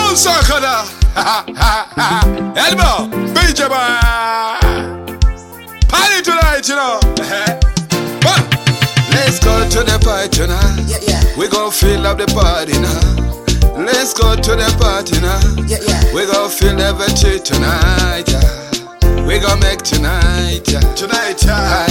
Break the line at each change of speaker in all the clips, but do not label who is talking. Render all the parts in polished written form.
Sakada. Elbow. Benjamin. Party tonight, you know. Let's go to the party now.
Yeah, yeah.
We gon' fill up the party now. Let's go to the party now.
Yeah, yeah.
We gon' fill everything tonight. Yeah. We gon' make tonight. Yeah. Tonight, yeah.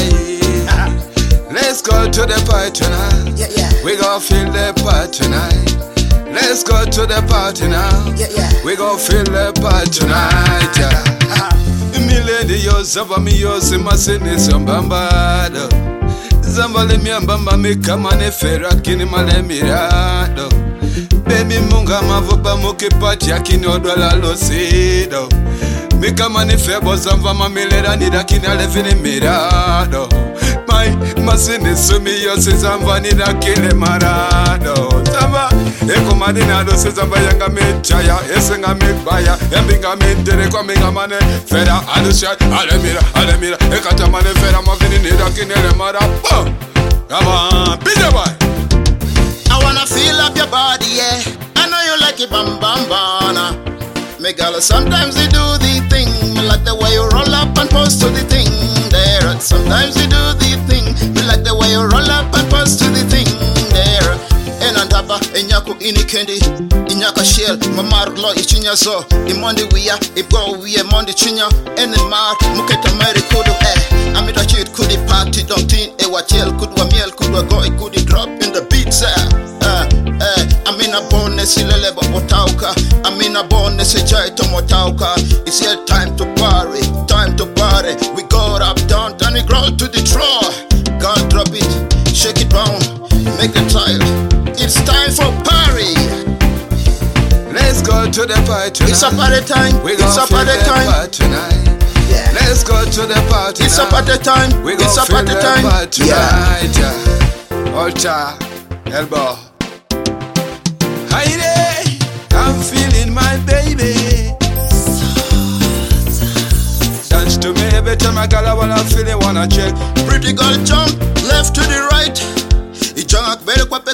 Let's go to the party now.
Yeah, yeah.
We gon' fill the party tonight. Let's go to the party now.
Yeah, yeah.
We gon' fill the party tonight. Yeah. Me lady yo zava mi yo semasene sambambado. Zambale mi ambamba mi kama ne fera kini male mirado. Baby munga mavoba muke pati akini odwala losido. Mi kama ni febo zamba mamilera nida kini alevini mirado. Mai masine sumi yo se zamba nida kile marado. Zamba eko madinado se zamba yanga mechaya. Ese nga mekbaya yambinga mentere kwa minga mane fera alushat alemira ekata mane fera mavini nida kini ele marado. Come on, beat the boy.
I wanna feel up your body, yeah. I know you like it, bam bam bana. Me gala, sometimes you do the thing. Me like the way you roll up and post to the thing there. And sometimes you do the thing. Me like the way you roll up and post to the thing there. Enandaba, enyako inikendi, inyaka shell, mamarlo ichinya so. Imondi wiya, ibgo wiya mondi chinya. Enemar, muketa meri kudu Amita chit kudi party, don't think ewachel kudwa miel kudwa go it kudi drop in the beats. Amina bone silele botauka. Amina bone se jai to motauka. It's your time to party, time to party. We go up, down, then we grow to the floor. God drop it, shake it down, make it tired. It's time for party.
Let's go to the party tonight.
It's a party time.
We
It's a party time.
Tonight.
Yeah.
Let's go to the party
It's
now.
a party time.
We
It's
gon'
a
feel
party
the
time.
party tonight. Yeah. Ultra, elbow. Heidi, I'm feeling my baby. Dance to me every time I got wanna feel it, wanna check.
Pretty girl jump left to the right. He jump very kwape.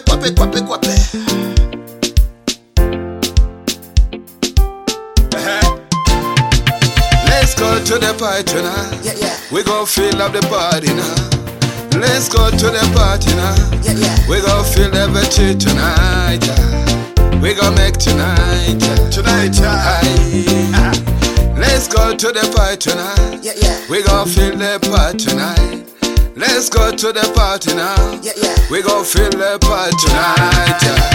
Let's go to the party now.
Yeah, yeah.
We gon' fill up the party now. Let's go to the party now.
Yeah, yeah.
We gon' fill everything tonight. Yeah. We gon' make tonight. Yeah. Tonight, yeah. Let's go to the party now.
Yeah, yeah.
We gon' fill the party tonight. Let's go to the party now.
Yeah, yeah.
We gon' fill the party tonight. Yeah.